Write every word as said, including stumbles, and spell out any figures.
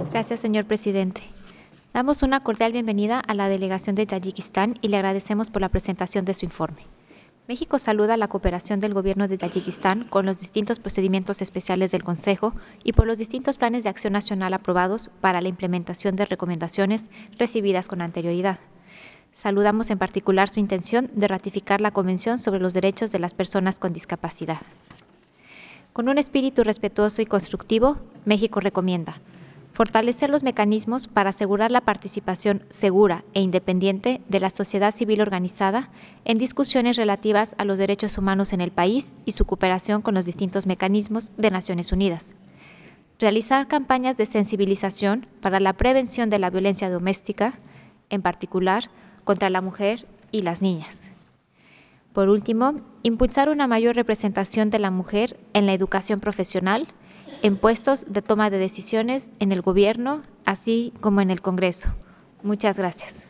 Gracias, señor presidente. Damos una cordial bienvenida a la delegación de Tayikistán y le agradecemos por la presentación de su informe. México saluda la cooperación del gobierno de Tayikistán con los distintos procedimientos especiales del Consejo y por los distintos planes de acción nacional aprobados para la implementación de recomendaciones recibidas con anterioridad. Saludamos en particular su intención de ratificar la Convención sobre los Derechos de las Personas con Discapacidad. Con un espíritu respetuoso y constructivo, México recomienda fortalecer los mecanismos para asegurar la participación segura e independiente de la sociedad civil organizada en discusiones relativas a los derechos humanos en el país y su cooperación con los distintos mecanismos de Naciones Unidas. Realizar campañas de sensibilización para la prevención de la violencia doméstica, en particular contra la mujer y las niñas. Por último, impulsar una mayor representación de la mujer en la educación profesional, en puestos de toma de decisiones en el gobierno, así como en el Congreso. Muchas gracias.